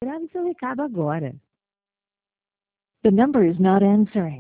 grave seu recado agora. The number is not answering.